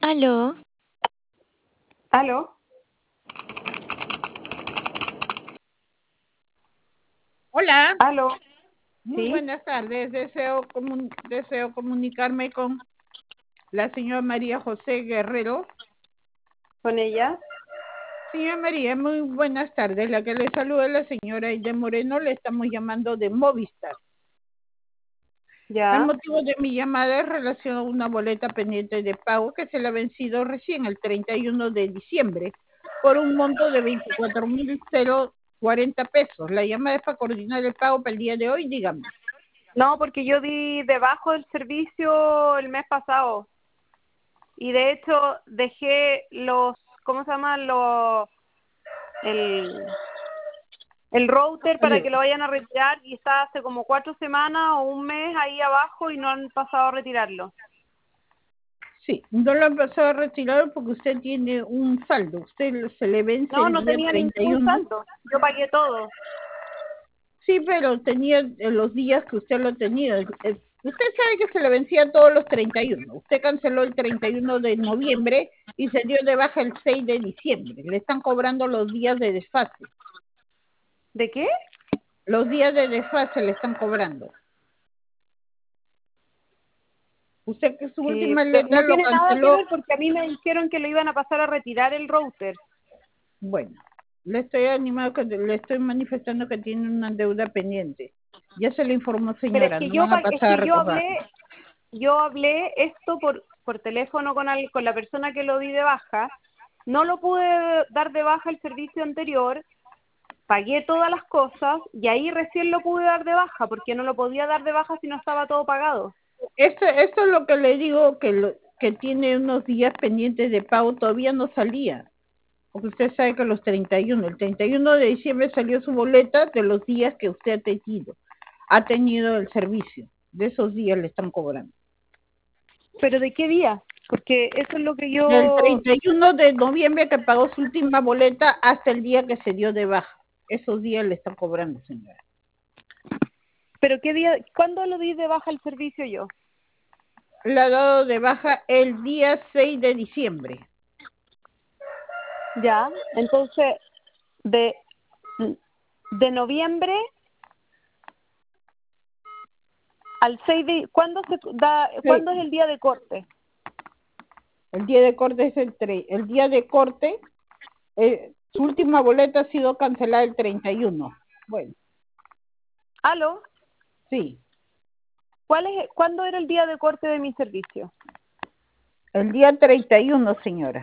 Aló, ¿Aló? Hola, ¿Aló? muy ¿Sí? buenas tardes. Deseo comunicarme con la señora María José Guerrero. ¿Con ella? Señora María, muy buenas tardes. La que le saluda es la señora Aide Moreno. Le estamos llamando de Movistar. El ¿Ya? motivo de mi llamada es relación a una boleta pendiente de pago que se le ha vencido recién el 31 de diciembre por un monto de 24.040 pesos. La llamada es para coordinar el pago para el día de hoy, dígame. No, porque yo di debajo del servicio el mes pasado y de hecho dejé los, ¿cómo se llama? El, el router para que lo vayan a retirar y está hace como 4 semanas o un mes ahí abajo y no han pasado a retirarlo. Sí, no lo han pasado a retirar porque usted tiene un saldo. Usted se le vence No, el no día tenía ningún 31. saldo. Yo pagué todo. Sí, pero tenía los días que usted lo tenía. Usted sabe que se le vencía todos los 31. Usted canceló el 31 de noviembre y se dio de baja el 6 de diciembre. Le están cobrando los días de desfase. ¿De qué? Los días de desfase le están cobrando. Usted que su última Pero letra no lo tiene nada que canceló. ver porque a mí me dijeron que lo iban a pasar a retirar el router. Bueno, le estoy manifestando que tiene una deuda pendiente. Ya se le informó, Pero es señora, que no van a es pasar a que recogerlo. yo hablé esto por teléfono con la persona que lo di de baja. No lo pude dar de baja el servicio anterior, pagué todas las cosas y ahí recién lo pude dar de baja porque no lo podía dar de baja si no estaba todo pagado. Esto es lo que le digo, que tiene unos días pendientes de pago, todavía no salía. Porque usted sabe que el 31 de diciembre salió su boleta de los días que usted ha tenido el servicio. De esos días le están cobrando. ¿Pero de qué día? Porque eso es lo que Del yo... 31 de noviembre que pagó su última boleta hasta el día que se dio de baja. Esos días le están cobrando, señora. ¿Pero qué día? ¿Cuándo lo di de baja el servicio yo? Le ha dado de baja el día 6 de diciembre. Ya, entonces, de, de noviembre al 6 de... Sí, ¿Cuándo es el día de corte? el día de corte es el día de corte. Su última boleta ha sido cancelada el 31. Bueno, ¿Aló? sí, ¿Cuándo era el día de corte de mi servicio? el día 31, señora.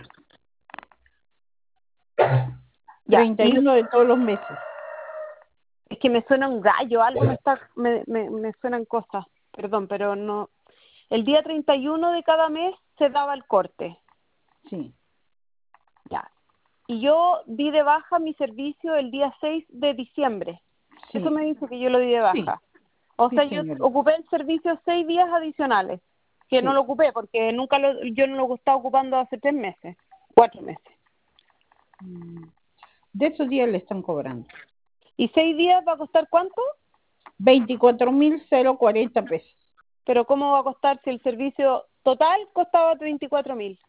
Ya, y 31 de todos los meses. es que me suena un gallo, algo me suenan cosas, perdón, pero no. El día 31 de cada mes se daba el corte, Sí, ya. Y yo di de baja mi servicio el día 6 de diciembre. Eso sí, me dice que yo lo di de sí, baja. O sí, sea, yo señora. ocupé el servicio 6 días adicionales, que no Sí. lo ocupé porque yo no lo estaba ocupando hace 3 meses, 4 meses. De esos días le están cobrando. ¿Y 6 días va a costar cuánto? 24.040 pesos. Pero ¿cómo va a costar si el servicio total costaba 34.000?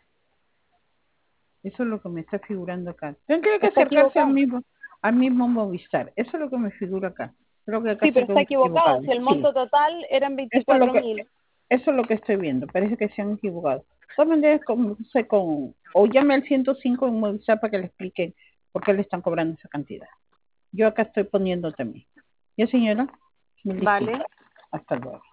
Eso es lo que me está figurando acá. Tendría que Está acercarse equivocado. al mismo Movistar. Eso es lo que me figura acá. Creo que acá Sí, se pero está quedó equivocado. equivocado. Si el Sí, monto total eran eso es lo que 24.000. Eso es lo que estoy viendo. Parece que se han equivocado. De todas maneras, o llame al 105 en Movistar para que le expliquen por qué le están cobrando esa cantidad. Yo acá estoy poniendo también. ¿Ya, señora? Mil Vale. disculpas. Hasta luego.